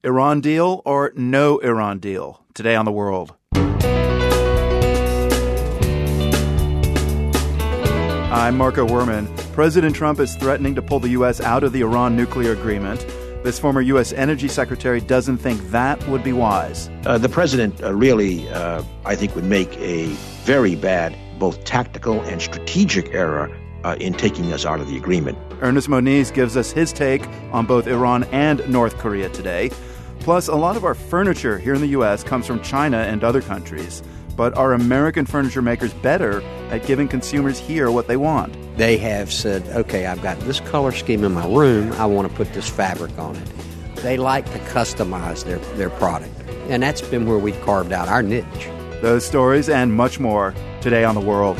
Iran deal or no Iran deal? Today on The World. I'm Marco Werman. President Trump is threatening to pull the U.S. out of the Iran nuclear agreement. This former U.S. Energy Secretary doesn't think that would be wise. The president really, I think, would make a very bad, both tactical and strategic error in taking us out of the agreement. Ernest Moniz gives us his take on both Iran and North Korea today. Plus, a lot of our furniture here in the U.S. comes from China and other countries. But are American furniture makers better at giving consumers here what they want? They have said, okay, I've got this color scheme in my room. I want to put this fabric on it. They like to customize their product. And that's been where we've carved out our niche. Those stories and much more today on The World.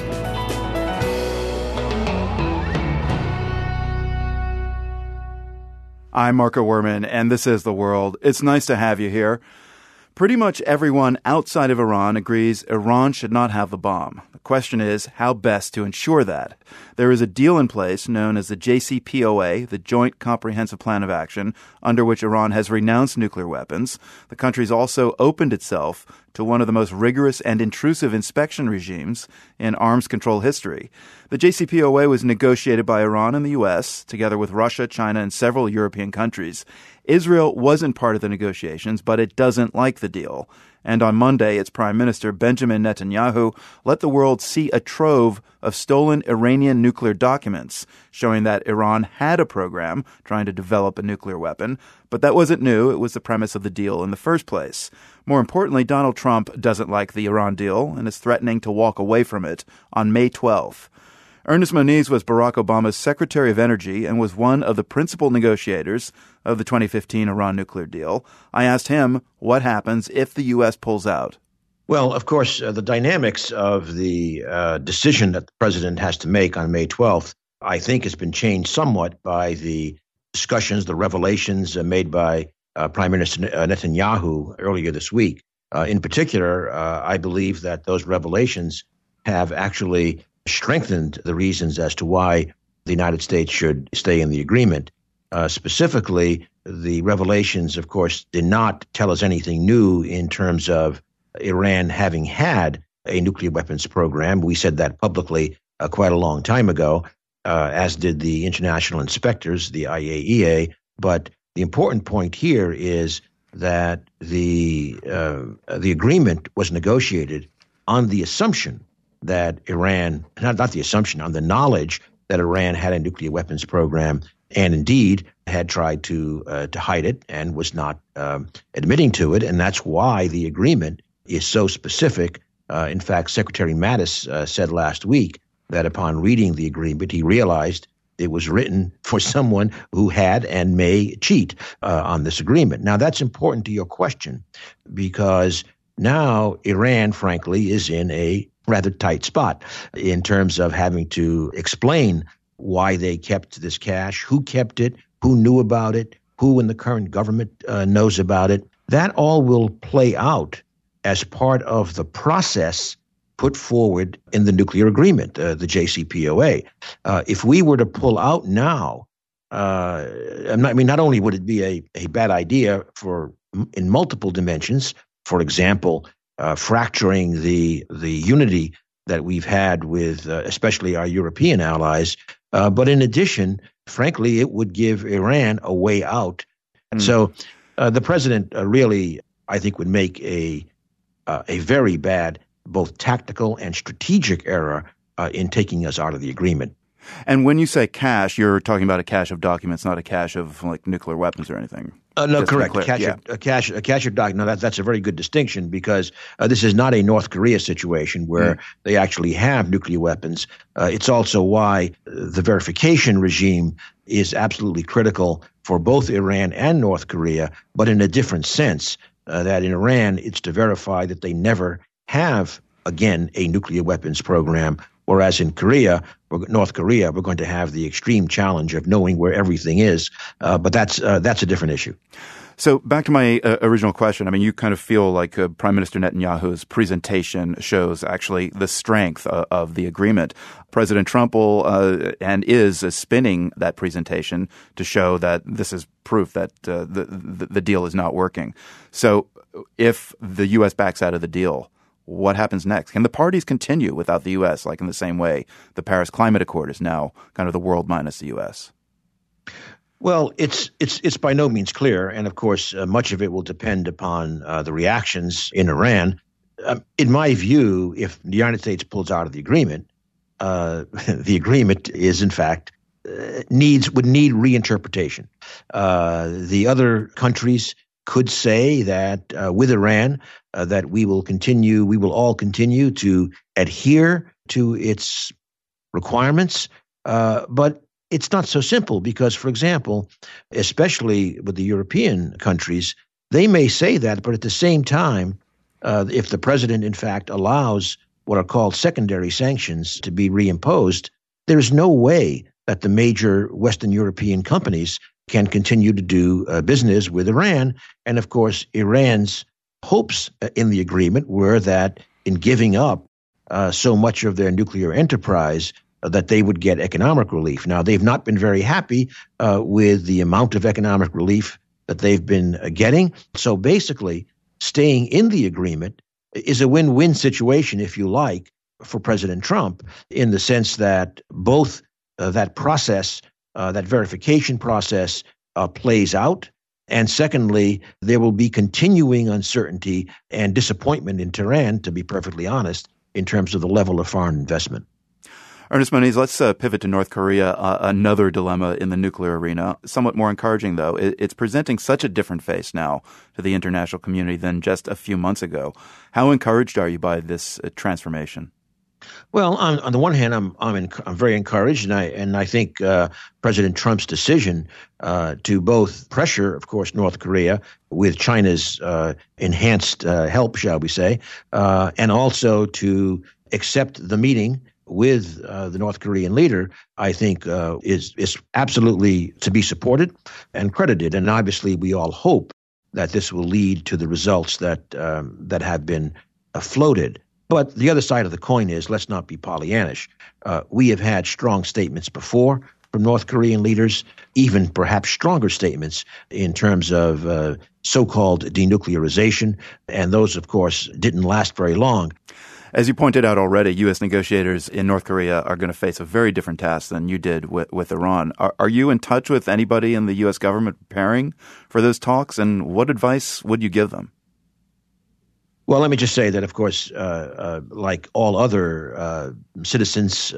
I'm Marco Werman, and this is The World. It's nice to have you here. Pretty much everyone outside of Iran agrees Iran should not have the bomb. The question is how best to ensure that. There is a deal in place known as the JCPOA, the Joint Comprehensive Plan of Action, under which Iran has renounced nuclear weapons. The country's also opened itself to one of the most rigorous and intrusive inspection regimes in arms control history. The JCPOA was negotiated by Iran and the U.S., together with Russia, China, and several European countries. Israel wasn't part of the negotiations, but it doesn't like the deal. And on Monday, its Prime Minister, Benjamin Netanyahu, let the world see a trove of stolen Iranian nuclear documents showing that Iran had a program trying to develop a nuclear weapon. But that wasn't new. It was the premise of the deal in the first place. More importantly, Donald Trump doesn't like the Iran deal and is threatening to walk away from it on May 12th. Ernest Moniz was Barack Obama's Secretary of Energy and was one of the principal negotiators of the 2015 Iran nuclear deal. I asked him what happens if the U.S. pulls out. Well, of course, the dynamics of the decision that the president has to make on May 12th, I think, has been changed somewhat by the discussions, the revelations made by Prime Minister Netanyahu earlier this week. In particular, I believe that those revelations have actually strengthened the reasons as to why the United States should stay in the agreement. Specifically, the revelations, of course, did not tell us anything new in terms of Iran having had a nuclear weapons program. We said that publicly quite a long time ago, as did the international inspectors, the IAEA. But the important point here is that the agreement was negotiated on the assumption that Iran, not the assumption, on the knowledge that Iran had a nuclear weapons program and indeed had tried to hide it and was not admitting to it. And that's why the agreement is so specific. In fact, Secretary Mattis said last week that upon reading the agreement, he realized it was written for someone who had and may cheat on this agreement. Now, that's important to your question because now Iran, frankly, is in a rather tight spot in terms of having to explain why they kept this cash, who kept it, who knew about it, who in the current government knows about it. That all will play out as part of the process put forward in the nuclear agreement, the JCPOA. If we were to pull out now, not only would it be a bad idea in multiple dimensions, for example, fracturing the unity that we've had with especially our European allies. But in addition, frankly, it would give Iran a way out. So the president really, I think, would make a very bad, both tactical and strategic error in taking us out of the agreement. And when you say cache, you're talking about a cache of documents, not a cache of like nuclear weapons or anything. No, correct. A cache of documents. No, that's a very good distinction because this is not a North Korea situation where they actually have nuclear weapons. It's also why the verification regime is absolutely critical for both Iran and North Korea, but in a different sense. That in Iran, it's to verify that they never have, again, a nuclear weapons program. Whereas in North Korea, we're going to have the extreme challenge of knowing where everything is. But that's a different issue. So back to my original question. I mean, you kind of feel like Prime Minister Netanyahu's presentation shows actually the strength of the agreement. President Trump will and is spinning that presentation to show that this is proof that the deal is not working. So if the U.S. backs out of the deal, what happens next? Can the parties continue without the U.S., like in the same way the Paris Climate Accord is now kind of the world minus the U.S.? Well, it's by no means clear, and of course, much of it will depend upon the reactions in Iran. In my view, if the United States pulls out of the agreement, the agreement is in fact would need reinterpretation. The other countries could say that with Iran that we will all continue to adhere to its requirements, but it's not so simple because, for example, especially with the European countries, they may say that, but at the same time, if the president, in fact, allows what are called secondary sanctions to be reimposed, there is no way that the major Western European companies can continue to do business with Iran. And, of course, Iran's hopes in the agreement were that in giving up so much of their nuclear enterprise, that they would get economic relief. Now, they've not been very happy with the amount of economic relief that they've been getting. So basically, staying in the agreement is a win-win situation, if you like, for President Trump, in the sense that both that process, that verification process, plays out. And secondly, there will be continuing uncertainty and disappointment in Tehran, to be perfectly honest, in terms of the level of foreign investment. Ernest Moniz, let's pivot to North Korea, another dilemma in the nuclear arena. Somewhat more encouraging, though. It's presenting such a different face now to the international community than just a few months ago. How encouraged are you by this transformation? Well, on the one hand, I'm very encouraged, and I think President Trump's decision to both pressure, of course, North Korea with China's enhanced help, shall we say, and also to accept the meeting with the North Korean leader, I think is absolutely to be supported and credited. And obviously, we all hope that this will lead to the results that have been floated. But the other side of the coin is, let's not be Pollyannish. We have had strong statements before from North Korean leaders, even perhaps stronger statements in terms of so-called denuclearization. And those, of course, didn't last very long. As you pointed out already, U.S. negotiators in North Korea are going to face a very different task than you did with Iran. Are you in touch with anybody in the U.S. government preparing for those talks, and what advice would you give them? Well, let me just say that, of course, like all other citizens,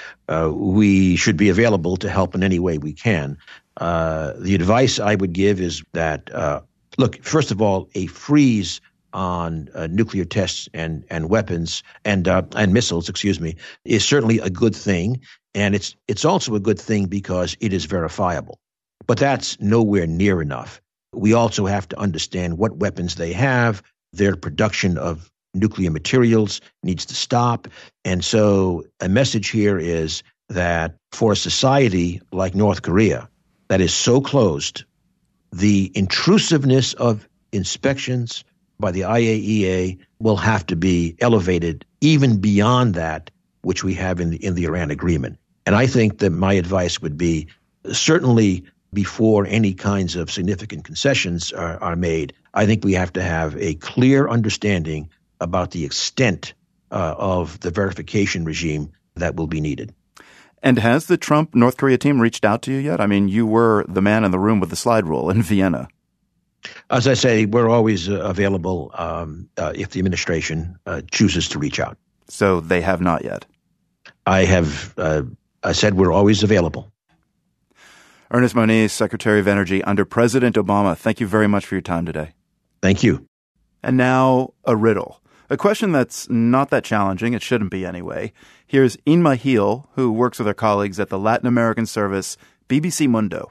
we should be available to help in any way we can. The advice I would give is that, look, first of all, a freeze on nuclear tests and weapons and missiles, is certainly a good thing, and it's also a good thing because it is verifiable. But that's nowhere near enough. We also have to understand what weapons they have. Their production of nuclear materials needs to stop, and so a message here is that for a society like North Korea that is so closed, the intrusiveness of inspections by the IAEA will have to be elevated even beyond that which we have in the Iran agreement. And I think that my advice would be, certainly before any kinds of significant concessions are made, I think we have to have a clear understanding about the extent of the verification regime that will be needed. And has the Trump North Korea team reached out to you yet? I mean, you were the man in the room with the slide rule in Vienna. As I say, we're always available if the administration chooses to reach out. So they have not yet? I said we're always available. Ernest Moniz, Secretary of Energy under President Obama, thank you very much for your time today. Thank you. And now a riddle. A question that's not that challenging. It shouldn't be anyway. Here's Inma Heel, who works with her colleagues at the Latin American service BBC Mundo.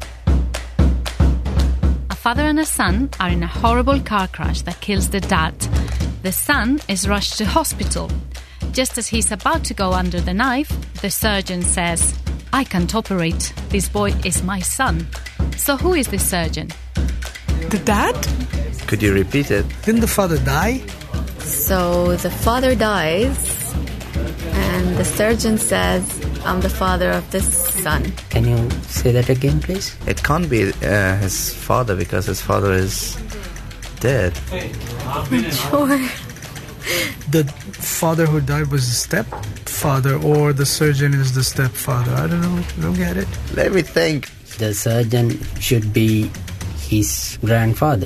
A father and a son are in a horrible car crash that kills the dad. The son is rushed to hospital. Just as he's about to go under the knife, the surgeon says, "I can't operate. This boy is my son." So who is this surgeon? The dad? Could you repeat it? Didn't the father die? So the father dies, and the surgeon says, I'm the father of this son. Can you say that again, please? It can't be his father because his father is dead. Sure. The father who died was the stepfather, or the surgeon is the stepfather. I don't know. I don't get it. Let me think. The surgeon should be his grandfather.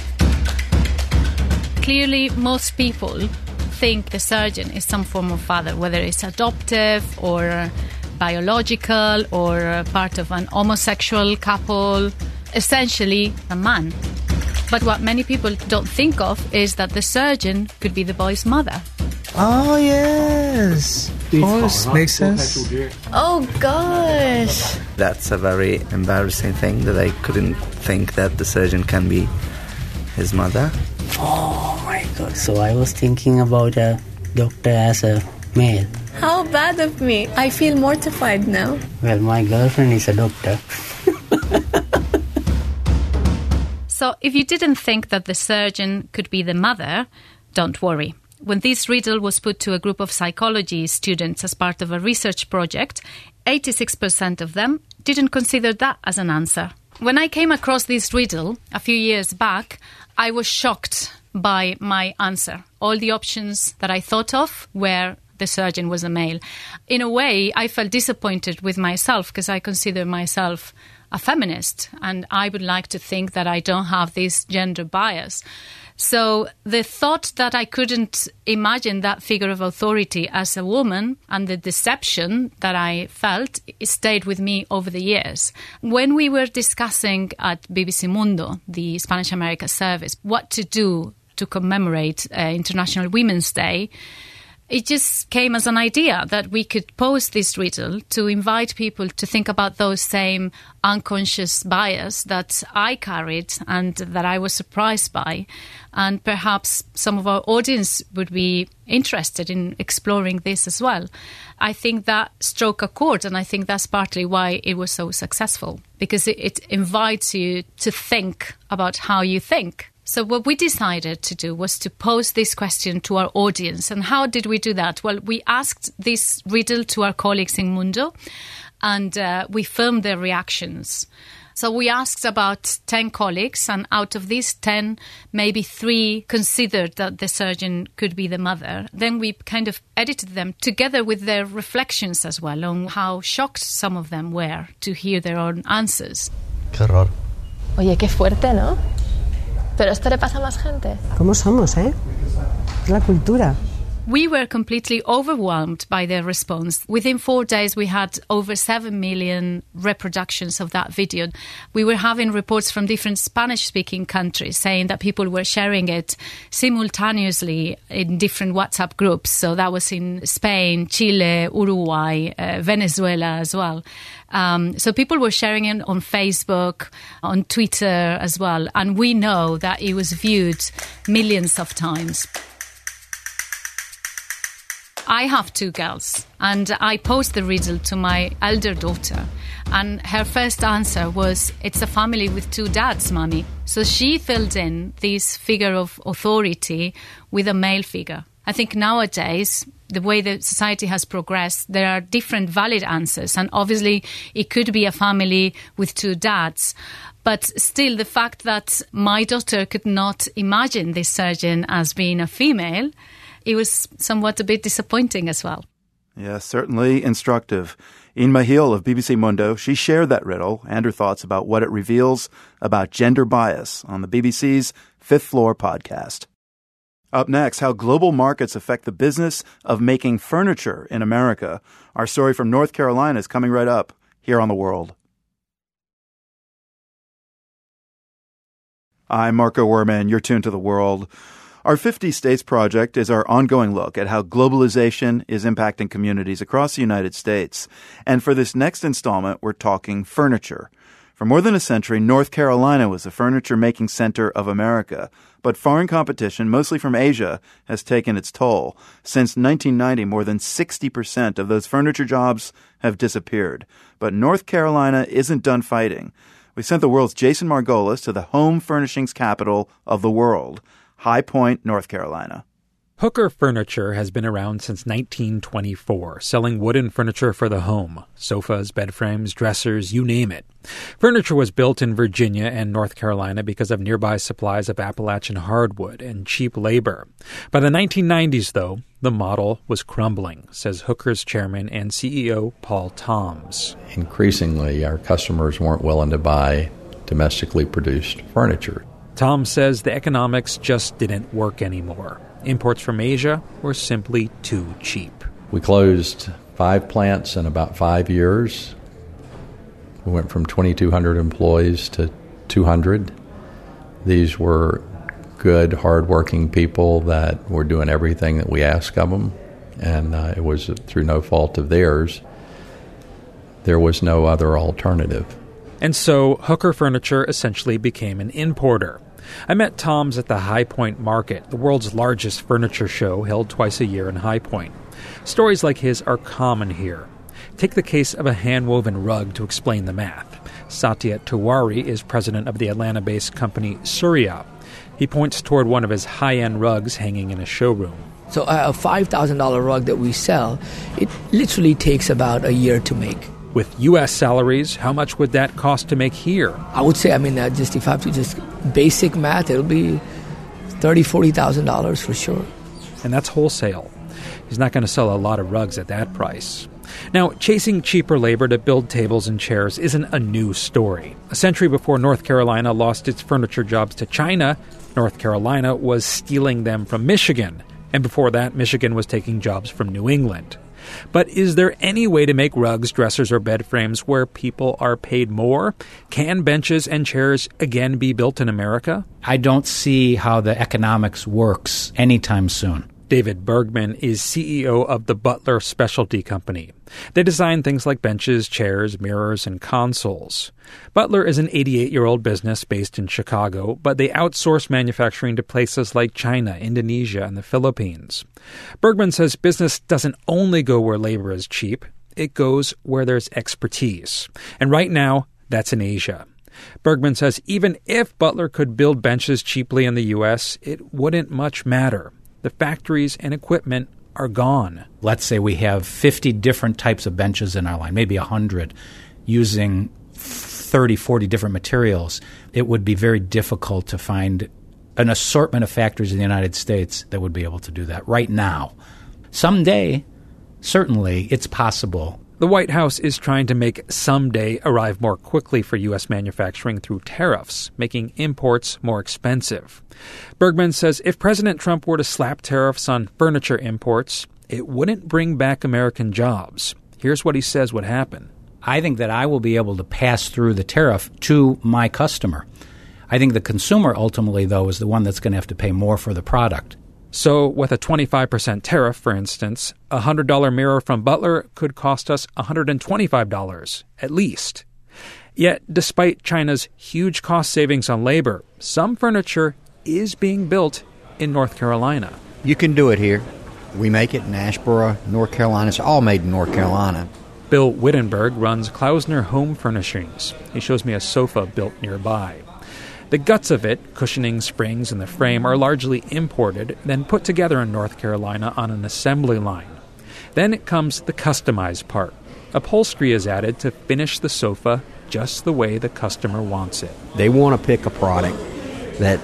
Clearly, most people think the surgeon is some form of father, whether it's adoptive or biological or part of an homosexual couple, essentially a man. But what many people don't think of is that the surgeon could be the boy's mother. Oh, yes. Of course, makes sense. Oh, gosh. That's a very embarrassing thing that I couldn't think that the surgeon can be his mother. Oh my God. So I was thinking about a doctor as a male. How bad of me. I feel mortified now. Well, my girlfriend is a doctor. So if you didn't think that the surgeon could be the mother, don't worry. When this riddle was put to a group of psychology students as part of a research project, 86% of them didn't consider that as an answer. When I came across this riddle a few years back, I was shocked by my answer. All the options that I thought of were the surgeon was a male. In a way, I felt disappointed with myself because I consider myself a feminist and I would like to think that I don't have this gender bias. So the thought that I couldn't imagine that figure of authority as a woman and the deception that I felt stayed with me over the years. When we were discussing at BBC Mundo, the Spanish America service, what to do to commemorate International Women's Day, it just came as an idea that we could pose this riddle to invite people to think about those same unconscious bias that I carried and that I was surprised by. And perhaps some of our audience would be interested in exploring this as well. I think that struck a chord, and I think that's partly why it was so successful, because it invites you to think about how you think. So what we decided to do was to pose this question to our audience. And how did we do that? Well, we asked this riddle to our colleagues in Mundo, and we filmed their reactions. So we asked about 10 colleagues, and out of these 10, maybe 3 considered that the surgeon could be the mother. Then we kind of edited them together with their reflections as well on how shocked some of them were to hear their own answers. Qué horror. Oye, qué fuerte, ¿no? Pero esto le pasa a más gente. ¿Cómo somos, eh? Es la cultura. We were completely overwhelmed by their response. Within 4 days, we had over 7 million reproductions of that video. We were having reports from different Spanish-speaking countries saying that people were sharing it simultaneously in different WhatsApp groups. So that was in Spain, Chile, Uruguay, Venezuela as well. So people were sharing it on Facebook, on Twitter as well. And we know that it was viewed millions of times. I have 2 girls, and I posed the riddle to my elder daughter, and her first answer was, it's a family with 2 dads, Mommy. So she filled in this figure of authority with a male figure. I think nowadays, the way that society has progressed, there are different valid answers, and obviously it could be a family with 2 dads. But still, the fact that my daughter could not imagine this surgeon as being a female, it was somewhat a bit disappointing as well. Yes, certainly instructive. Inma Hill of BBC Mundo, she shared that riddle and her thoughts about what it reveals about gender bias on the BBC's Fifth Floor podcast. Up next, how global markets affect the business of making furniture in America. Our story from North Carolina is coming right up here on The World. I'm Marco Werman. You're tuned to The World. Our 50 States project is our ongoing look at how globalization is impacting communities across the United States. And for this next installment, we're talking furniture. For more than a century, North Carolina was the furniture-making center of America. But foreign competition, mostly from Asia, has taken its toll. Since 1990, more than 60% of those furniture jobs have disappeared. But North Carolina isn't done fighting. We sent the world's Jason Margolis to the home furnishings capital of the world, High Point, North Carolina. Hooker Furniture has been around since 1924, selling wooden furniture for the home. Sofas, bed frames, dressers, you name it. Furniture was built in Virginia and North Carolina because of nearby supplies of Appalachian hardwood and cheap labor. By the 1990s, though, the model was crumbling, says Hooker's chairman and CEO Paul Toms. Increasingly, our customers weren't willing to buy domestically produced furniture. Tom says the economics just didn't work anymore. Imports from Asia were simply too cheap. We closed 5 plants in about 5 years. We went from 2,200 employees to 200. These were good, hardworking people that were doing everything that we asked of them, and it was through no fault of theirs. There was no other alternative. And so Hooker Furniture essentially became an importer. I met Toms at the High Point Market, the world's largest furniture show held twice a year in High Point. Stories like his are common here. Take the case of a hand-woven rug to explain the math. Satya Tiwari is president of the Atlanta-based company Surya. He points toward one of his high-end rugs hanging in a showroom. So a $5,000 rug that we sell, it literally takes about a year to make. With U.S. salaries, how much would that cost to make here? I would say, just if I have to just basic math, it'll be $30,000, $40,000 for sure. And that's wholesale. He's not going to sell a lot of rugs at that price. Now, chasing cheaper labor to build tables and chairs isn't a new story. A century before North Carolina lost its furniture jobs to China, North Carolina was stealing them from Michigan. And before that, Michigan was taking jobs from New England. But is there any way to make rugs, dressers, or bed frames where people are paid more? Can benches and chairs again be built in America? I don't see how the economics works anytime soon. David Bergman is CEO of the Butler Specialty Company. They design things like benches, chairs, mirrors, and consoles. Butler is an 88-year-old business based in Chicago, but they outsource manufacturing to places like China, Indonesia, and the Philippines. Bergman says business doesn't only go where labor is cheap, it goes where there's expertise. And right now, that's in Asia. Bergman says even if Butler could build benches cheaply in the U.S., it wouldn't much matter. The factories and equipment are gone. Let's say we have 50 different types of benches in our line, maybe 100, using 30, 40 different materials. It would be very difficult to find an assortment of factories in the United States that would be able to do that right now. Someday, certainly, it's possible. The White House is trying to make someday arrive more quickly for U.S. manufacturing through tariffs, making imports more expensive. Bergman says if President Trump were to slap tariffs on furniture imports, it wouldn't bring back American jobs. Here's what he says would happen. I think that I will be able to pass through the tariff to my customer. I think the consumer ultimately, though, is the one that's going to have to pay more for the product. So with a 25% tariff, for instance, a $100 mirror from Butler could cost us $125, at least. Yet, despite China's huge cost savings on labor, some furniture is being built in North Carolina. You can do it here. We make it in Asheboro, North Carolina. It's all made in North Carolina. Bill Wittenberg runs Klausner Home Furnishings. He shows me a sofa built nearby. The guts of it, cushioning, springs, and the frame are largely imported, then put together in North Carolina on an assembly line. Then it comes the customized part. Upholstery is added to finish the sofa just the way the customer wants it. They want to pick a product that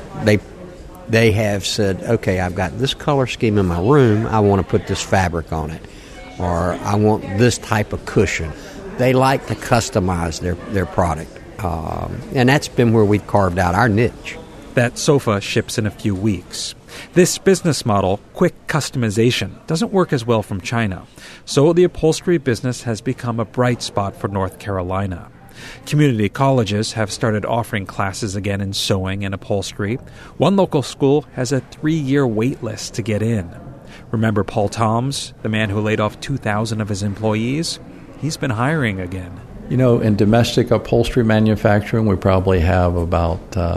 they have said, okay, I've got this color scheme in my room, I want to put this fabric on it, or I want this type of cushion. They like to customize their product. And that's been where we've carved out our niche. That sofa ships in a few weeks. This business model, quick customization, doesn't work as well from China. So the upholstery business has become a bright spot for North Carolina. Community colleges have started offering classes again in sewing and upholstery. One local school has a 3-year wait list to get in. Remember Paul Toms, the man who laid off 2,000 of his employees? He's been hiring again. You know, in domestic upholstery manufacturing, we probably have about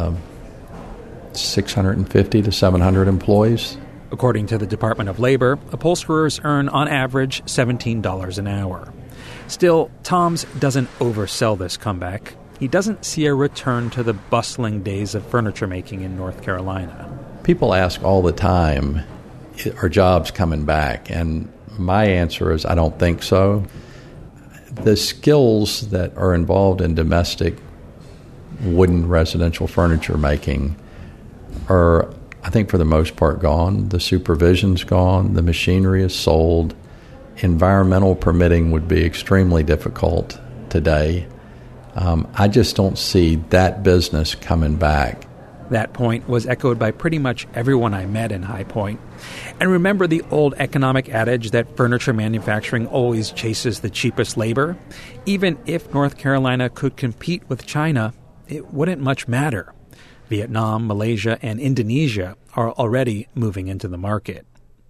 650 to 700 employees. According to the Department of Labor, upholsterers earn on average $17 an hour. Still, Toms doesn't oversell this comeback. he doesn't see a return to the bustling days of furniture making in North Carolina. People ask all the time, are jobs coming back? And my answer is, I don't think so. The skills that are involved in domestic wooden residential furniture making are, I think, for the most part gone. The supervision's gone. The machinery is sold. Environmental permitting would be extremely difficult today. I just don't see that business coming back. That point was echoed by pretty much everyone I met in High Point. And remember the old economic adage that furniture manufacturing always chases the cheapest labor? Even if North Carolina could compete with China, it wouldn't much matter. Vietnam, Malaysia, and Indonesia are already moving into the market.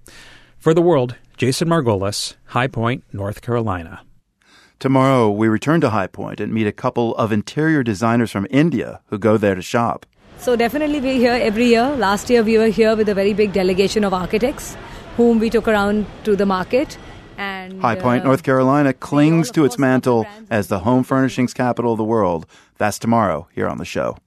For The World, Jason Margolis, High Point, North Carolina. Tomorrow, we return to High Point and meet a couple of interior designers from India who go there to shop. So definitely we're here every year. Last year we were here with a very big delegation of architects whom we took around to the market. And High Point, North Carolina clings to its mantle as the home furnishings capital of the world. That's tomorrow here on the show.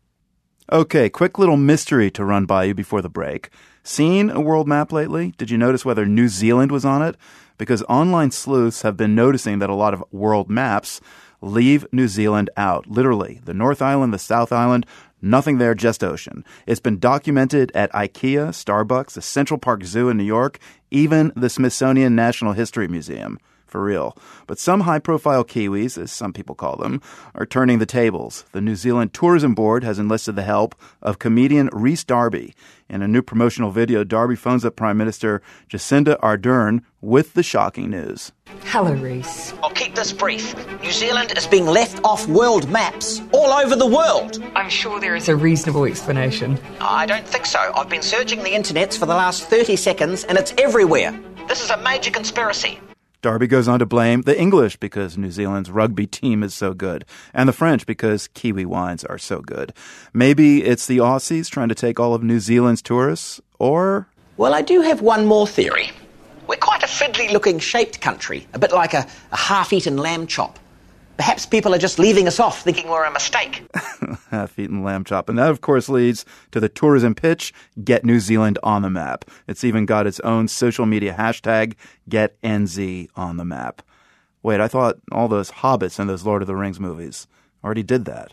Okay, quick little mystery to run by you before the break. Seen a world map lately? Did you notice whether New Zealand was on it? Because online sleuths have been noticing that a lot of world maps leave New Zealand out. Literally, the North Island, the South Island, nothing there, just ocean. It's been documented at IKEA, Starbucks, the Central Park Zoo in New York, even the Smithsonian National History Museum. For real. But some high-profile Kiwis, as some people call them, are turning the tables. The New Zealand Tourism Board has enlisted the help of comedian Rhys Darby. In a new promotional video, Darby phones up Prime Minister Jacinda Ardern with the shocking news. Hello, Rhys. I'll keep this brief. New Zealand is being left off world maps all over the world. I'm sure there is a reasonable explanation. I don't think so. I've been searching the internets for the last 30 seconds and it's everywhere. This is a major conspiracy. Darby goes on to blame the English because New Zealand's rugby team is so good, and the French because Kiwi wines are so good. Maybe it's the Aussies trying to take all of New Zealand's tourists, or... Well, I do have one more theory. We're quite a fiddly-looking shaped country, a bit like a half-eaten lamb chop. Perhaps people are just leaving us off thinking we're a mistake. Half-eaten lamb chop. And that, of course, leads to the tourism pitch, Get New Zealand on the Map. It's even got its own social media hashtag, Get NZ on the Map. Wait, I thought all those hobbits in those Lord of the Rings movies already did that.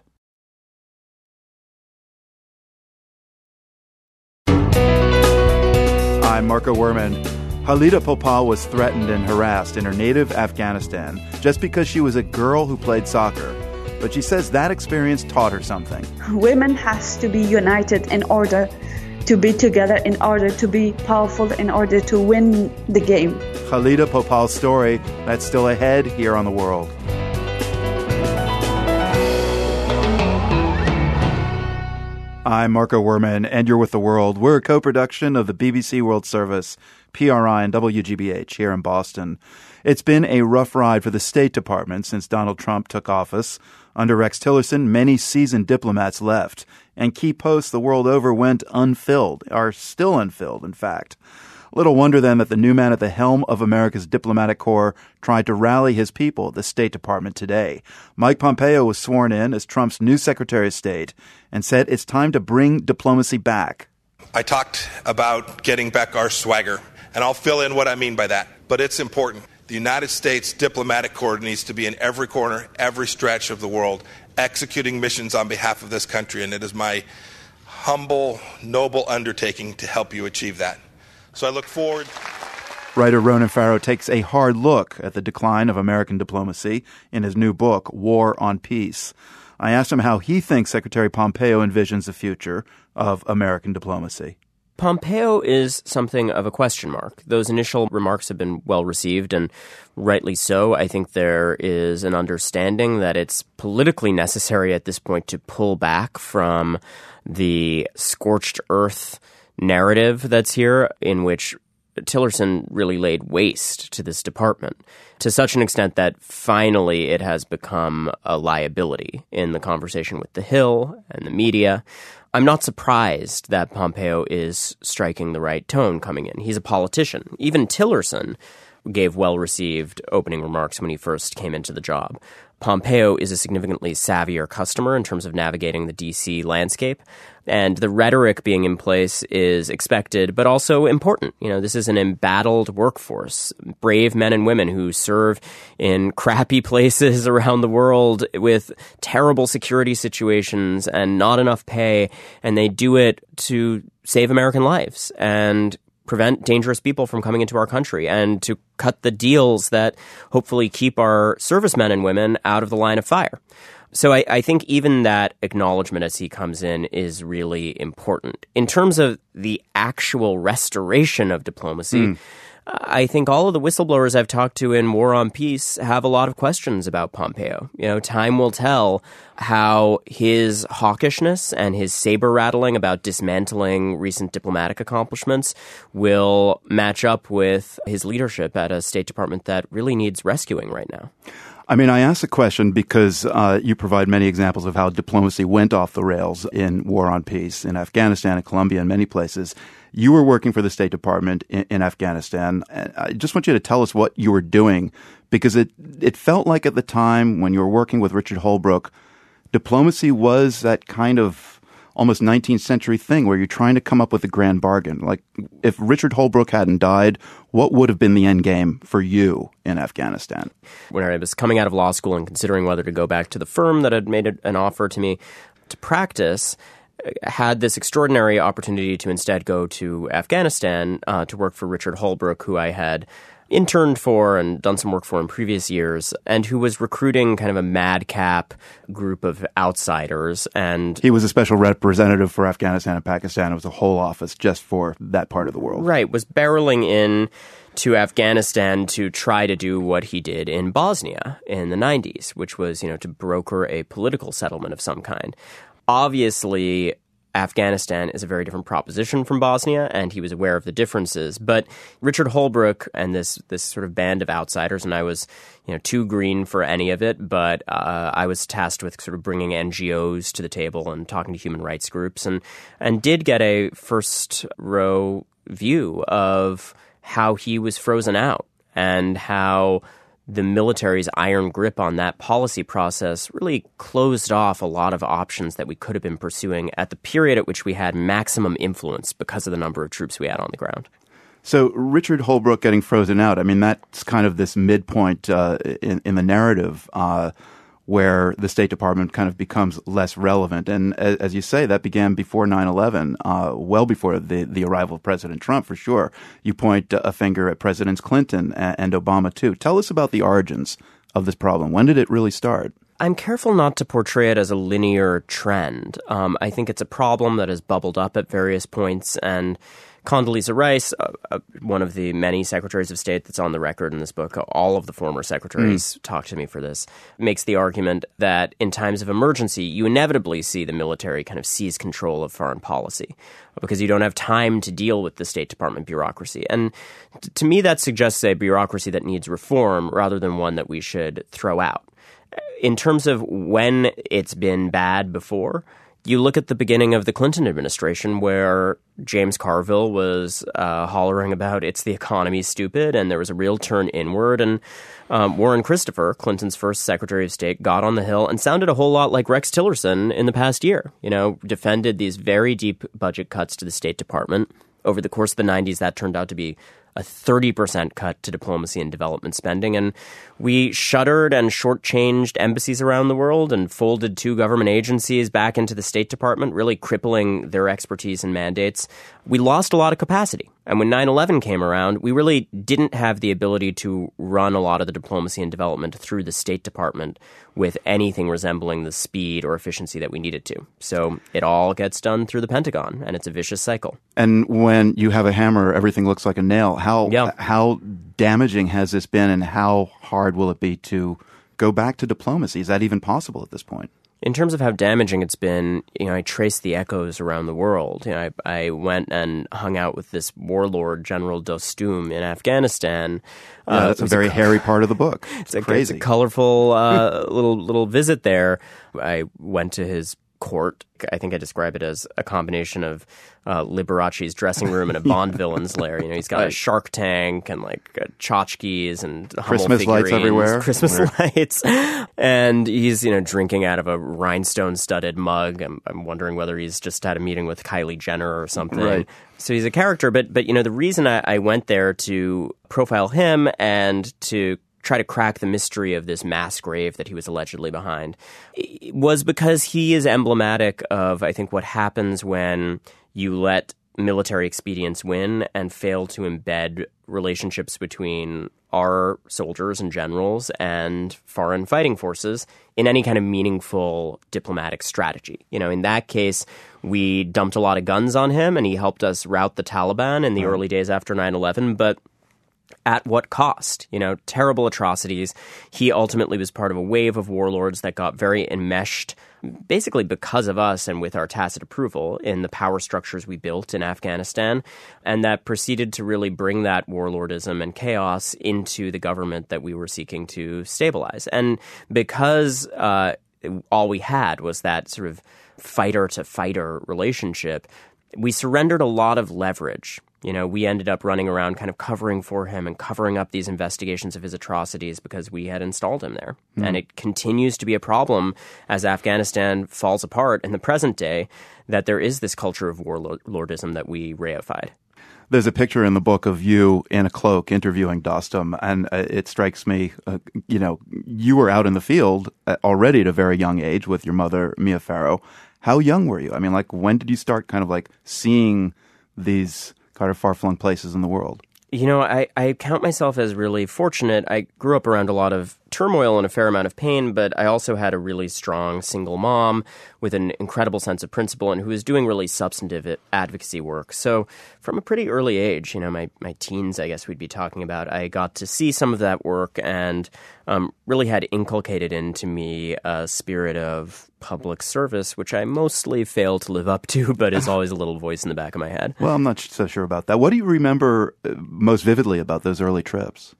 I'm Marco Werman. Khalida Popal was threatened and harassed in her native Afghanistan just because she was a girl who played soccer. But she says that experience taught her something. Women has to be united in order to be together, in order to be powerful, in order to win the game. Khalida Popal's story, that's still ahead here on The World. I'm Marco Werman, and you're with The World. We're a co-production of the BBC World Service, PRI, and WGBH here in Boston. It's been a rough ride for the State Department since Donald Trump took office. Under Rex Tillerson, many seasoned diplomats left, and key posts the world over went unfilled, are still unfilled, in fact. Little wonder, then, that the new man at the helm of America's diplomatic corps tried to rally his people at the State Department today. Mike Pompeo was sworn in as Trump's new Secretary of State and said it's time to bring diplomacy back. I talked about getting back our swagger, and I'll fill in what I mean by that. But it's important. The United States diplomatic corps needs to be in every corner, every stretch of the world, executing missions on behalf of this country, and it is my humble, noble undertaking to help you achieve that. So I look forward. Writer Ronan Farrow takes a hard look at the decline of American diplomacy in his new book, War on Peace. I asked him how he thinks Secretary Pompeo envisions the future of American diplomacy. Pompeo is something of a question mark. Those initial remarks have been well received, and rightly so. I think there is an understanding that it's politically necessary at this point to pull back from the scorched earth narrative that's here, in which Tillerson really laid waste to this department to such an extent that finally it has become a liability in the conversation with the Hill and the media. I'm not surprised that Pompeo is striking the right tone coming in. He's a politician. Even Tillerson gave well-received opening remarks when he first came into the job. Pompeo is a significantly savvier customer in terms of navigating the D.C. landscape, and the rhetoric being in place is expected, but also important. This is an embattled workforce, brave men and women who serve in crappy places around the world with terrible security situations and not enough pay, and they do it to save American lives and prevent dangerous people from coming into our country and to cut the deals that hopefully keep our servicemen and women out of the line of fire. So I think even that acknowledgement as he comes in is really important. In terms of the actual restoration of diplomacy, I think all of the whistleblowers I've talked to in War on Peace have a lot of questions about Pompeo. Time will tell how his hawkishness and his saber-rattling about dismantling recent diplomatic accomplishments will match up with his leadership at a State Department that really needs rescuing right now. I mean, I asked the question because you provide many examples of how diplomacy went off the rails in War on Peace in Afghanistan and Colombia and many places. You were working for the State Department in Afghanistan. I just want you to tell us what you were doing, because it felt like at the time when you were working with Richard Holbrooke, diplomacy was that kind of almost 19th century thing where you're trying to come up with a grand bargain. Like, if Richard Holbrooke hadn't died, what would have been the end game for you in Afghanistan? When I was coming out of law school and considering whether to go back to the firm that had made an offer to me to practice, had this extraordinary opportunity to instead go to Afghanistan to work for Richard Holbrooke, who I had interned for and done some work for in previous years, and who was recruiting kind of a madcap group of outsiders. And he was a special representative for Afghanistan and Pakistan. It was a whole office just for that part of the world. Right, was barreling in to Afghanistan to try to do what he did in Bosnia in the 90s, which was, to broker a political settlement of some kind. Obviously, Afghanistan is a very different proposition from Bosnia, and he was aware of the differences. But Richard Holbrooke and this sort of band of outsiders, and I was, too green for any of it, but I was tasked with sort of bringing NGOs to the table and talking to human rights groups, and did get a first row view of how he was frozen out and how the military's iron grip on that policy process really closed off a lot of options that we could have been pursuing at the period at which we had maximum influence because of the number of troops we had on the ground. So Richard Holbrooke getting frozen out, I mean, that's kind of this midpoint in the narrative where the State Department kind of becomes less relevant. And as you say, that began before 9/11, well before the arrival of President Trump, for sure. You point a finger at Presidents Clinton and Obama, too. Tell us about the origins of this problem. When did it really start? I'm careful not to portray it as a linear trend. I think it's a problem that has bubbled up at various points, and Condoleezza Rice, one of the many secretaries of state that's on the record in this book, all of the former secretaries talk to me for this, makes the argument that in times of emergency, you inevitably see the military kind of seize control of foreign policy because you don't have time to deal with the State Department bureaucracy. And to me, that suggests a bureaucracy that needs reform rather than one that we should throw out. In terms of when it's been bad before, you look at the beginning of the Clinton administration where James Carville was hollering about it's the economy, stupid, and there was a real turn inward. And Warren Christopher, Clinton's first Secretary of State, got on the Hill and sounded a whole lot like Rex Tillerson in the past year. Defended these very deep budget cuts to the State Department. Over the course of the 90s, that turned out to be a 30% cut to diplomacy and development spending. And we shuttered and shortchanged embassies around the world and folded 2 government agencies back into the State Department, really crippling their expertise and mandates. We lost a lot of capacity. And when 9/11 came around, we really didn't have the ability to run a lot of the diplomacy and development through the State Department with anything resembling the speed or efficiency that we needed to. So it all gets done through the Pentagon, and it's a vicious cycle. And when you have a hammer, everything looks like a nail. How damaging has this been, and how hard will it be to go back to diplomacy? Is that even possible at this point? In terms of how damaging it's been, I traced the echoes around the world. I went and hung out with this warlord, General Dostum, in Afghanistan. Yeah, that's a very hairy part of the book. It's crazy. It's a colorful little visit there. I went to his court. I think I describe it as a combination of Liberace's dressing room and a Bond villain's lair. He's got a shark tank and tchotchkes and Hummel Christmas lights everywhere. Christmas lights. And he's, drinking out of a rhinestone-studded mug. I'm wondering whether he's just had a meeting with Kylie Jenner or something. Right. So he's a character. But the reason I went there to profile him and to try to crack the mystery of this mass grave that he was allegedly behind was because he is emblematic of, I think, what happens when you let military expedients win and fail to embed relationships between our soldiers and generals and foreign fighting forces in any kind of meaningful diplomatic strategy. In that case, we dumped a lot of guns on him and he helped us rout the Taliban in the early days after 9/11, but at what cost? Terrible atrocities. He ultimately was part of a wave of warlords that got very enmeshed, basically because of us and with our tacit approval, in the power structures we built in Afghanistan, and that proceeded to really bring that warlordism and chaos into the government that we were seeking to stabilize. And because all we had was that sort of fighter-to-fighter relationship, we surrendered a lot of leverage. We ended up running around kind of covering for him and covering up these investigations of his atrocities because we had installed him there. And it continues to be a problem as Afghanistan falls apart in the present day that there is this culture of warlordism that we reified. There's a picture in the book of you in a cloak interviewing Dostum, and it strikes me, you were out in the field already at a very young age with your mother, Mia Farrow. How young were you? I mean, when did you start kind of seeing these kind of far-flung places in the world? I count myself as really fortunate. I grew up around a lot of turmoil and a fair amount of pain, but I also had a really strong single mom with an incredible sense of principle and who was doing really substantive advocacy work. So from a pretty early age, my teens, I guess we'd be talking about, I got to see some of that work and really had inculcated into me a spirit of public service, which I mostly fail to live up to, but is always a little voice in the back of my head. Well, I'm not so sure about that. What do you remember most vividly about those early trips?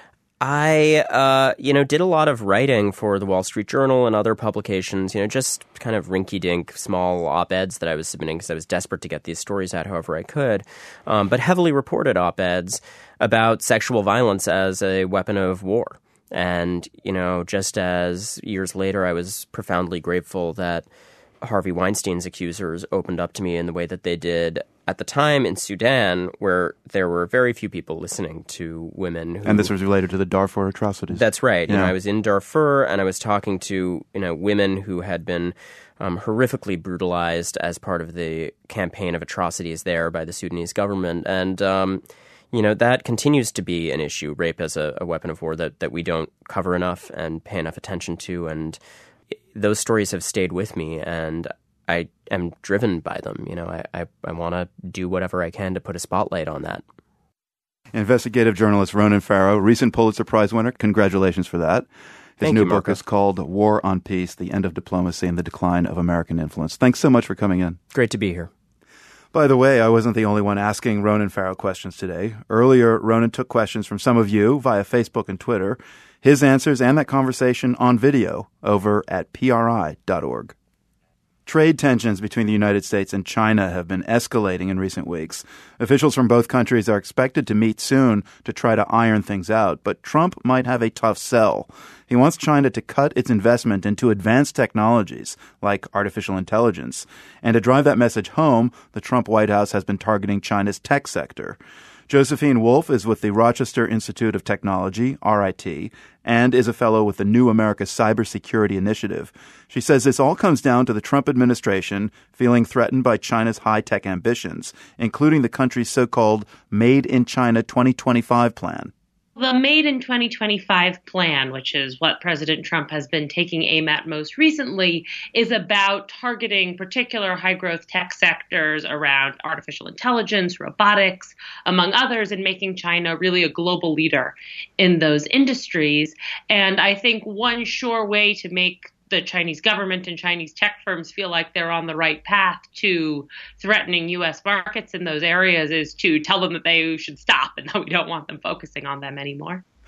I, did a lot of writing for the Wall Street Journal and other publications, just kind of rinky-dink small op-eds that I was submitting because I was desperate to get these stories out however I could, but heavily reported op-eds about sexual violence as a weapon of war. And, just as years later I was profoundly grateful that Harvey Weinstein's accusers opened up to me in the way that they did at the time in Sudan, where there were very few people listening to women. And this was related to the Darfur atrocities. That's right. Yeah. I was in Darfur and I was talking to, women who had been horrifically brutalized as part of the campaign of atrocities there by the Sudanese government. And, that continues to be an issue, rape as a weapon of war that we don't cover enough and pay enough attention to. And those stories have stayed with me, and I am driven by them. I want to do whatever I can to put a spotlight on that. Investigative journalist Ronan Farrow, recent Pulitzer Prize winner. Congratulations for that. His new book is called War on Peace, The End of Diplomacy and the Decline of American Influence. Thanks so much for coming in. Great to be here. By the way, I wasn't the only one asking Ronan Farrow questions today. Earlier, Ronan took questions from some of you via Facebook and Twitter. His answers and that conversation on video over at PRI.org. Trade tensions between the United States and China have been escalating in recent weeks. Officials from both countries are expected to meet soon to try to iron things out, but Trump might have a tough sell. He wants China to cut its investment into advanced technologies like artificial intelligence. And to drive that message home, the Trump White House has been targeting China's tech sector. Josephine Wolf is with the Rochester Institute of Technology, RIT, and is a fellow with the New America Cybersecurity Initiative. She says this all comes down to the Trump administration feeling threatened by China's high-tech ambitions, including the country's so-called Made in China 2025 plan. The Made in 2025 plan, which is what President Trump has been taking aim at most recently, is about targeting particular high-growth tech sectors around artificial intelligence, robotics, among others, and making China really a global leader in those industries. And I think one sure way to make the Chinese government and Chinese tech firms feel like they're on the right path to threatening U.S. markets in those areas is to tell them that they should stop and that we don't want them focusing on them anymore.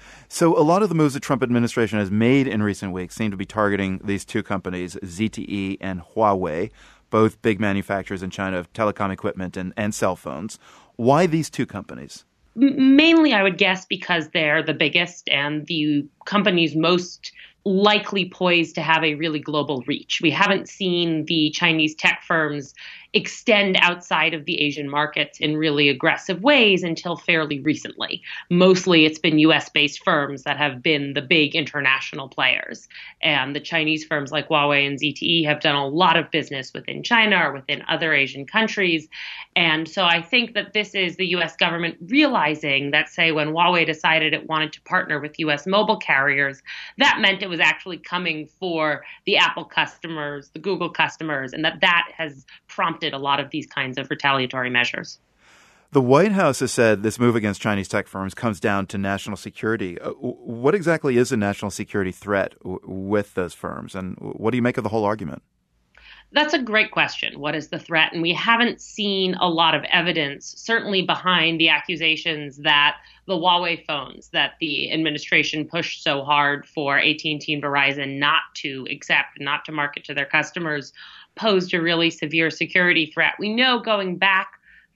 So a lot of the moves the Trump administration has made in recent weeks seem to be targeting these two companies, ZTE and Huawei, both big manufacturers in China of telecom equipment and cell phones. Why these two companies? Mainly, I would guess, because they're the biggest and the companies most likely poised to have a really global reach. We haven't seen the Chinese tech firms extend outside of the Asian markets in really aggressive ways until fairly recently. Mostly it's been US-based firms that have been the big international players. And the Chinese firms like Huawei and ZTE have done a lot of business within China or within other Asian countries. And so I think that this is the US government realizing that, say, when Huawei decided it wanted to partner with US mobile carriers, that meant it was actually coming for the Apple customers, the Google customers, and that has prompted a lot of these kinds of retaliatory measures. The White House has said this move against Chinese tech firms comes down to national security. What exactly is a national security threat with those firms, and what do you make of the whole argument? That's a great question. What is the threat? And we haven't seen a lot of evidence, certainly behind the accusations that the Huawei phones that the administration pushed so hard for AT&T and Verizon not to accept, not to market to their customers, posed a really severe security threat. We know going back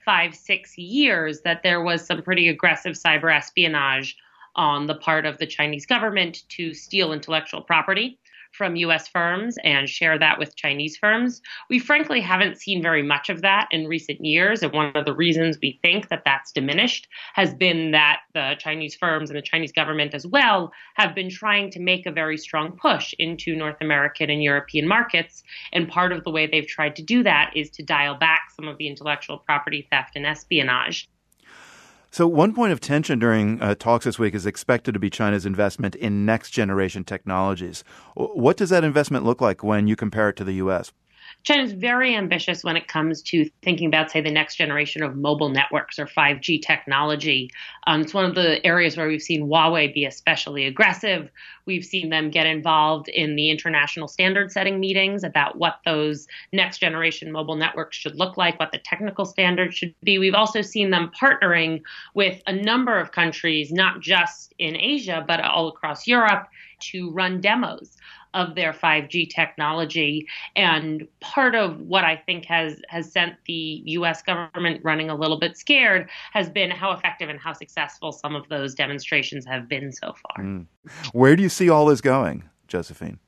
5-6 years that there was some pretty aggressive cyber espionage on the part of the Chinese government to steal intellectual property from U.S. firms and share that with Chinese firms. We frankly haven't seen very much of that in recent years. And one of the reasons we think that that's diminished has been that the Chinese firms and the Chinese government as well have been trying to make a very strong push into North American and European markets. And part of the way they've tried to do that is to dial back some of the intellectual property theft and espionage. So one point of tension during talks this week is expected to be China's investment in next-generation technologies. What does that investment look like when you compare it to the U.S.? China's very ambitious when it comes to thinking about, say, the next generation of mobile networks or 5G technology. It's one of the areas where we've seen Huawei be especially aggressive. We've seen them get involved in the international standard setting meetings about what those next generation mobile networks should look like, what the technical standards should be. We've also seen them partnering with a number of countries, not just in Asia, but all across Europe, to run demos of their 5G technology. And part of what I think has sent the U.S. government running a little bit scared has been how effective and how successful some of those demonstrations have been so far. Where do you see all this going, Josephine?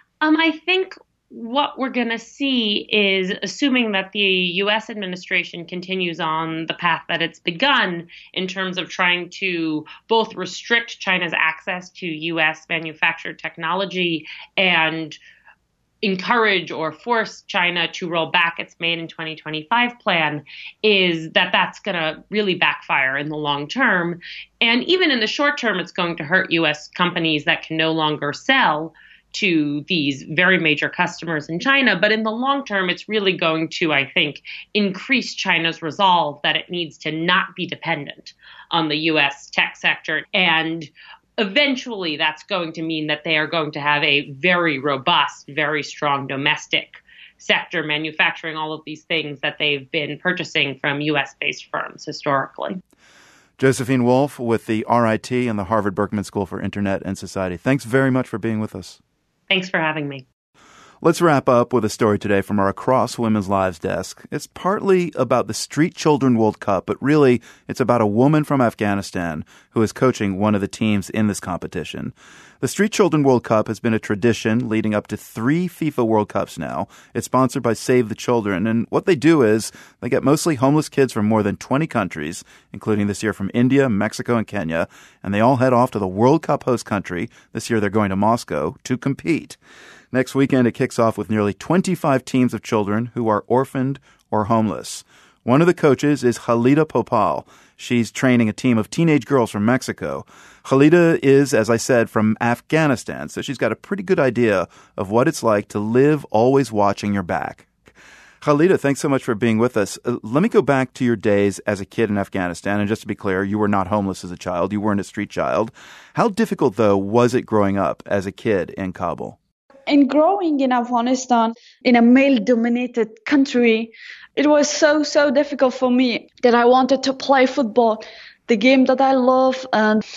I think what we're going to see is, assuming that the U.S. administration continues on the path that it's begun in terms of trying to both restrict China's access to U.S. manufactured technology and encourage or force China to roll back its Made in 2025 plan, is that that's going to really backfire in the long term. And even in the short term, it's going to hurt U.S. companies that can no longer sell to these very major customers in China. But in the long term, it's really going to, I think, increase China's resolve that it needs to not be dependent on the U.S. tech sector. And eventually, that's going to mean that they are going to have a very robust, very strong domestic sector manufacturing all of these things that they've been purchasing from U.S.-based firms historically. Josephine Wolff with the RIT and the Harvard Berkman School for Internet and Society. Thanks very much for being with us. Thanks for having me. Let's wrap up with a story today from our Across Women's Lives desk. It's partly about the Street Children World Cup, but really it's about a woman from Afghanistan who is coaching one of the teams in this competition. The Street Children World Cup has been a tradition leading up to 3 FIFA World Cups now. It's sponsored by Save the Children, and what they do is they get mostly homeless kids from more than 20 countries, including this year from India, Mexico, and Kenya, and they all head off to the World Cup host country. This year they're going to Moscow to compete. Next weekend, it kicks off with nearly 25 teams of children who are orphaned or homeless. One of the coaches is Khalida Popal. She's training a team of teenage girls from Mexico. Khalida is, as I said, from Afghanistan, so she's got a pretty good idea of what it's like to live always watching your back. Khalida, thanks so much for being with us. Let me go back to your days as a kid in Afghanistan. And just to be clear, you were not homeless as a child. You weren't a street child. How difficult, though, was it growing up as a kid in Kabul? In growing in Afghanistan, in a male-dominated country, it was so difficult for me that I wanted to play football, the game that I love, and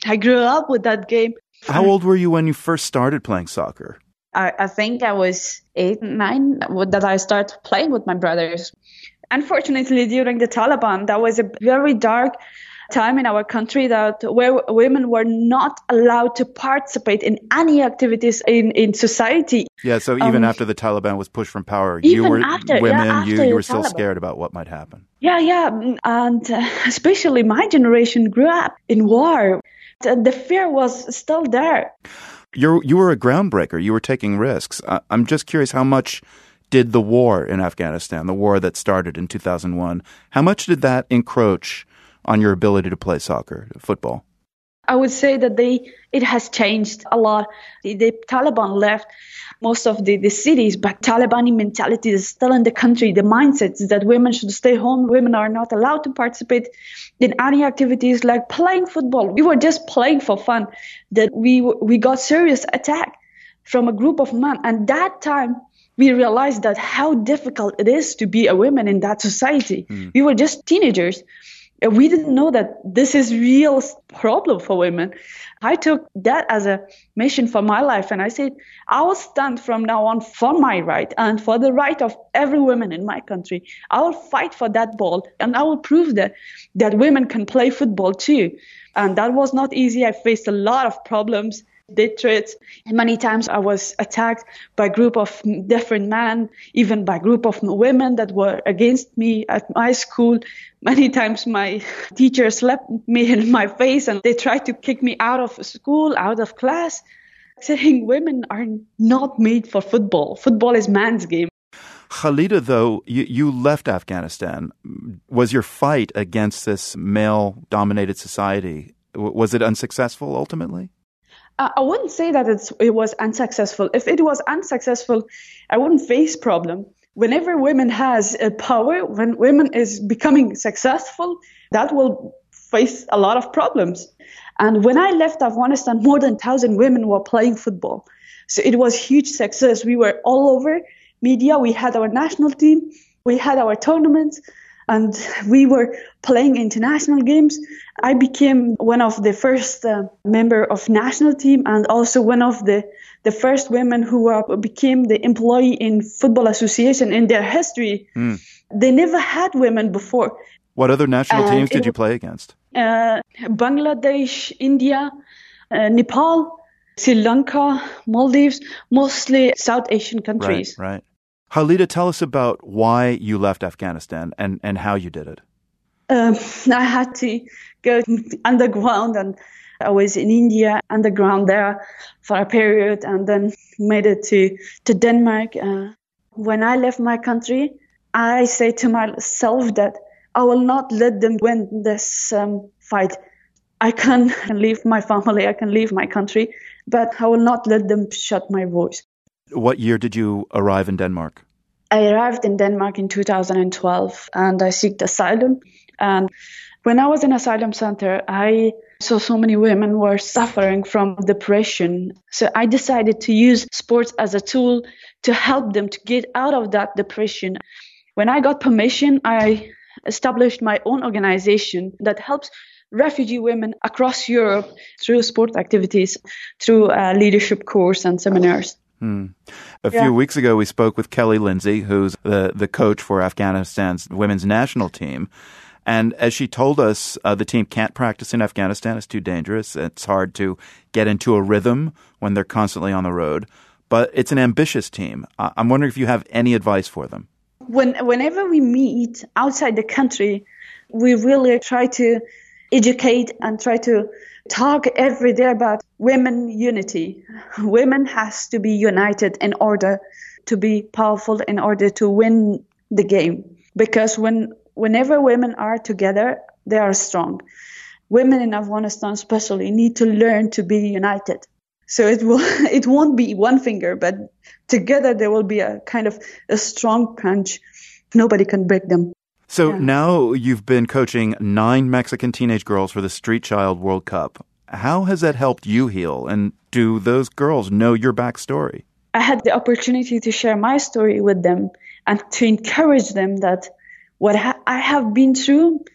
I grew up with that game. How old were you when you first started playing soccer? I think I was 8, 9 that I started playing with my brothers. Unfortunately, during the Taliban, that was a very dark time in our country where women were not allowed to participate in any activities in society. Yeah, so even after the Taliban was pushed from power, you were you were still scared about what might happen. Yeah, and especially my generation grew up in war. The fear was still there. You were a groundbreaker. You were taking risks. I'm just curious, how much did the war in Afghanistan, the war that started in 2001, how much did that encroach on your ability to play soccer, football? I would say that it has changed a lot. The Taliban left most of the cities, but Talibani mentality is still in the country. The mindset is that women should stay home. Women are not allowed to participate in any activities like playing football. We were just playing for fun. That we got serious attack from a group of men. And that time, we realized that how difficult it is to be a woman in that society. We were just teenagers. We didn't know that this is real problem for women. I took that as a mission for my life, and I said, I will stand from now on for my right and for the right of every woman in my country. I will fight for that ball, and I will prove that women can play football too. And that was not easy. I faced a lot of problems. Death threats. Many times I was attacked by a group of different men, even by a group of women that were against me at my school. Many times my teacher slapped me in my face and they tried to kick me out of school, out of class, saying women are not made for football. Football is man's game. Khalida, though, you left Afghanistan. Was your fight against this male-dominated society, was it unsuccessful ultimately? I wouldn't say that it was unsuccessful. If it was unsuccessful, I wouldn't face problem. Whenever women has a power, when women is becoming successful, that will face a lot of problems. And when I left Afghanistan, more than 1,000 women were playing football. So it was huge success. We were all over media. We had our national team. We had our tournaments. And we were playing international games. I became one of the first member of national team and also one of the first women who became the employee in Football Association in their history. They never had women before. What other national teams did you play against? Bangladesh, India, Nepal, Sri Lanka, Maldives, mostly South Asian countries. Right. Khalida, tell us about why you left Afghanistan and how you did it. I had to go underground, and I was in India underground there for a period and then made it to Denmark. When I left my country, I say to myself that I will not let them win this fight. I can leave my family, I can leave my country, but I will not let them shut my voice. What year did you arrive in Denmark? I arrived in Denmark in 2012 and I sought asylum. And when I was in asylum center, I saw so many women were suffering from depression. So I decided to use sports as a tool to help them to get out of that depression. When I got permission, I established my own organization that helps refugee women across Europe through sport activities, through a leadership course and seminars. A few weeks ago, we spoke with Kelly Lindsay, who's the coach for Afghanistan's women's national team. And as she told us, the team can't practice in Afghanistan. It's too dangerous. It's hard to get into a rhythm when they're constantly on the road. But it's an ambitious team. I'm wondering if you have any advice for them. Whenever we meet outside the country, we really try to educate and try to talk every day about women unity. Women has to be united in order to be powerful, in order to win the game. Because whenever women are together, they are strong. Women in Afghanistan especially need to learn to be united. So it won't be one finger, but together there will be a kind of a strong punch. Nobody can break them. So now you've been coaching 9 Mexican teenage girls for the Street Child World Cup. How has that helped you heal? And do those girls know your backstory? I had the opportunity to share my story with them and to encourage them that what I have been through,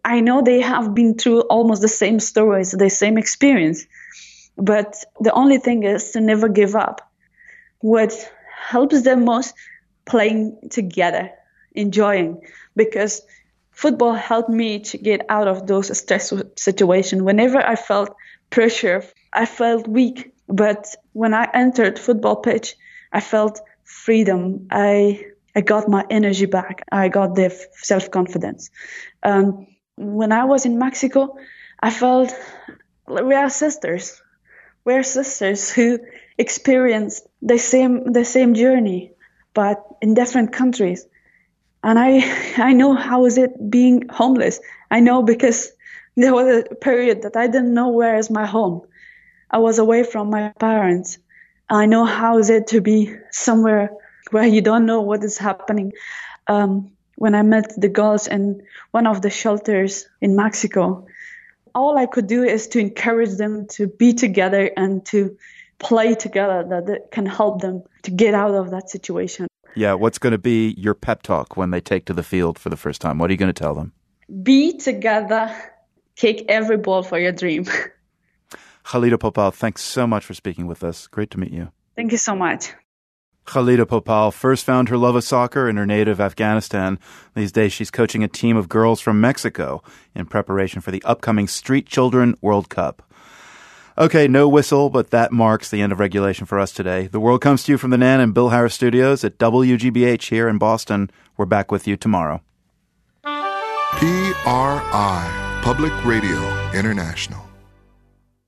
I know they have been through almost the same stories, the same experience. But the only thing is to never give up. What helps them most, playing together, enjoying, because football helped me to get out of those stressful situations. Whenever I felt pressure, I felt weak. But when I entered football pitch, I felt freedom. I got my energy back. I got the self-confidence. When I was in Mexico, I felt we are sisters. We're sisters who experienced the same journey, but in different countries. And I know how is it being homeless. I know because there was a period that I didn't know where is my home. I was away from my parents. I know how is it to be somewhere where you don't know what is happening. When I met the girls in one of the shelters in Mexico, all I could do is to encourage them to be together and to play together, that it can help them to get out of that situation. Yeah, what's going to be your pep talk when they take to the field for the first time? What are you going to tell them? Be together, kick every ball for your dream. Khalida Popal, thanks so much for speaking with us. Great to meet you. Thank you so much. Khalida Popal first found her love of soccer in her native Afghanistan. These days, she's coaching a team of girls from Mexico in preparation for the upcoming Street Children World Cup. Okay, no whistle, but that marks the end of regulation for us today. The World comes to you from the Nan and Bill Harris studios at WGBH here in Boston. We're back with you tomorrow. PRI, Public Radio International.